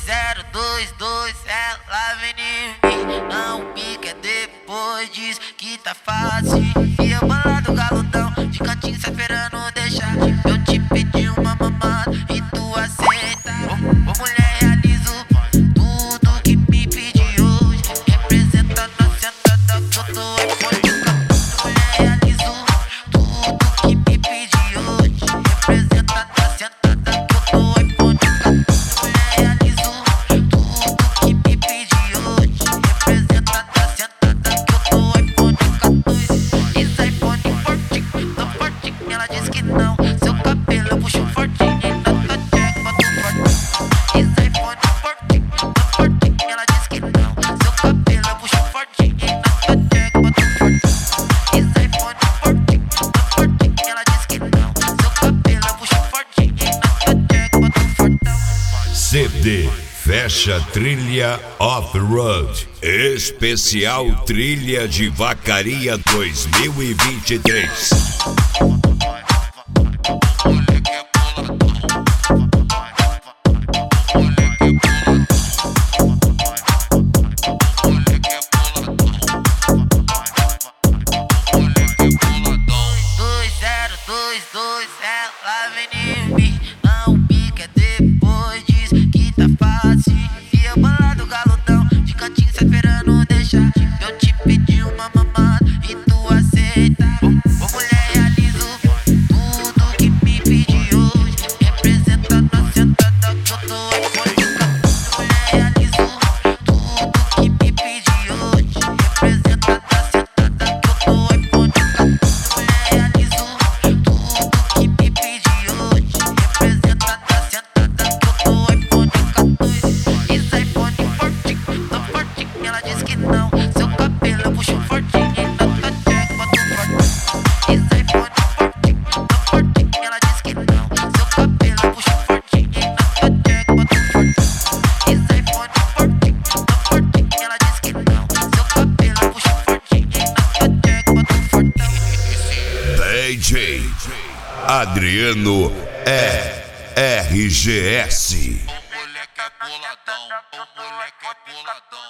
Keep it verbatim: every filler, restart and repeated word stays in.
zero dois dois, ela vem em mim. Não pica depois diz que tá fácil. E eu bolado galudão, de cantinho se esperando deixar. Eu te pedi uma mamada e tu aceita. Ô, ô mulher, realizo tudo que me pedi hoje. Representa na sentada que eu tô icônica. Mulher, realizo tudo que me pedi hoje. Representa na sentada que eu tô icônica. Mulher, realizo tudo que me pedi hoje. Representa na sentada que eu tô icônica. Isso é iPhone forte, tô forte. Ela diz que não, seu cabelo eu puxo fortinho. C D Fecha Trilha Off-Road Especial Trilha de Vacaria dois mil e vinte e três. dois zero dois dois, ela vem em mim. Não pica depois diz que tá fácil. E eu bolado galudão, de cantinho se esperando deixar. Eu te pedi uma mamada e tu aceita. Ô mulher, realizo tudo que me pedi hoje. Representa na sentada que eu tô icônica. Mulher, realizo tudo que me pedi hoje. Representa na sentada que eu tô icônica. Mulher, realizo tudo que me pedi hoje. Representa na sentada que eu tô icônica. Isso é iPhone forte, tô forte. Ela diz que não, seu cabelo eu puxo fortinho. Nota check, boto forte. Isso é iPhone forte, tô forte. Ela diz que não, seu cabelo eu puxo fortinho. Nota check, boto forte. Isso é iPhone forte, tô forte. Ela diz que não, seu cabelo eu puxo fortinho. Nota check, boto forte. D J Adriano E R G S. O moleque é boladão, o moleque é boladão.